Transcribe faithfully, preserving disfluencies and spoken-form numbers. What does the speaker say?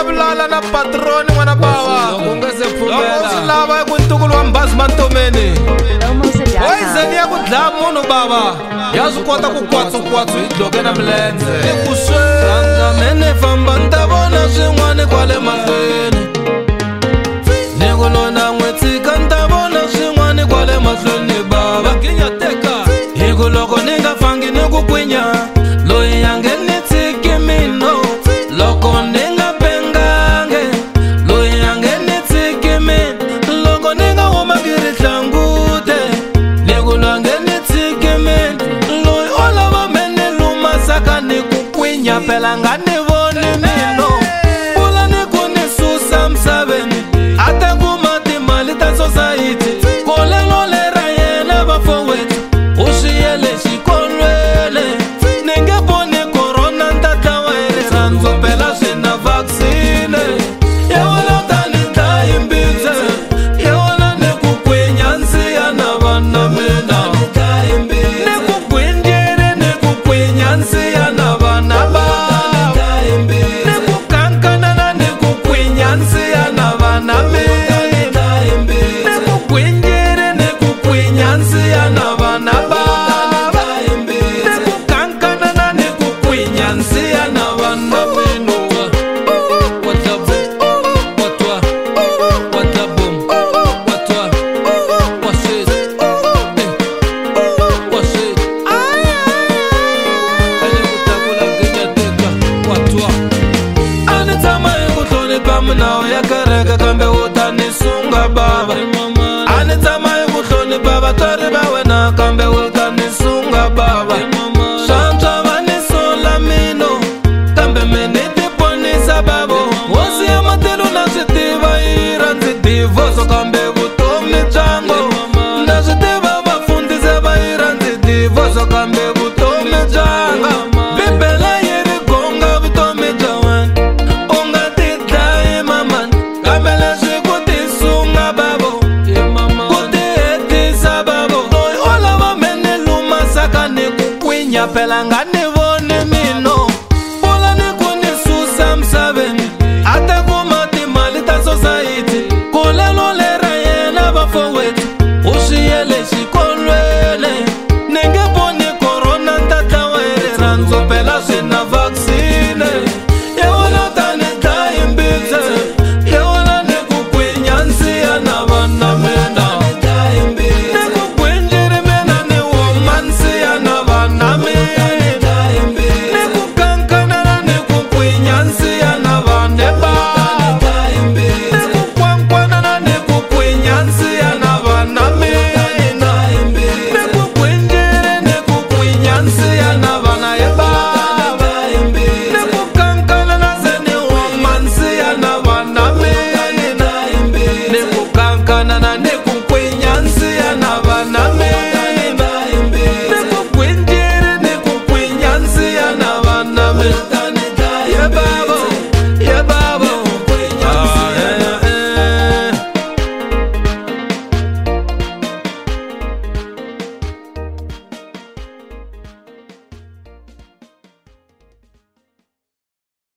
vulavulala na patroni n'wana bava loko swi lava eku ntukulu wa mbazi mantomeni poyizeni ya ku dlaya munhu bava ya swi kota ku kwatsukwatsu hi dloke na milenze ekuswendamene famba ni ta vona swin'wana kwale mahlweni ni ku lona n'wetsika ni ta vona swin'wana kwale mahlweni bava hi ku loko ni nga fangi ni ku kwinya loyi ya nge ni tshiki mino loko ni nga pengange loyi ya nge ni tshiki mino loko ni nga humangi rihlangute ni ku lwa nge ni tshiki mino loyi o lava mene lumasaka ni ku kwinya phela nga ni voni mino pfula ni ku ni susa misaveni a ta kuma timali ta society kolelo lera yena vafowethu u swi yele xikolweni ni nge voni korona ntatlawerile rhandzu phela swi na vaccine ya wona tani dlayi mbitse ya wona ni ku kwinya nsiya na vana mina ni ku gwindyiri ni ku kwinya nsiya na vana bava ni ku kankanana ni ku kwinya nsiya na vana mina ni ku gwindyiri ni ku kwinya nsiya na vana bava ni ku kankanana ni ku kwinya nsiya na vana mina ani tshama hi ku hlonipha minawu ya kereke kambe u ta ni sunga bava ani tshama hi ku hlonipha vatswari va wena kambe u ta ni sunga bava swantswa va ni sola mino kambe me ni ti ponisa bavo hosi ya matilo na swi tiva yi rhandzi divoso kambe vutomi byango na swi tiva vafundhisi va yi rhandzi divoso kambe vutomi byanga bibele yi ri gonga vutomi bya wena u nga ti dlayi mamani kambe leswi ku ti sunga bavo ku ti hetisa bavo loyi o lava mene lumasaka ni ku kwinya phela nga ni voni mino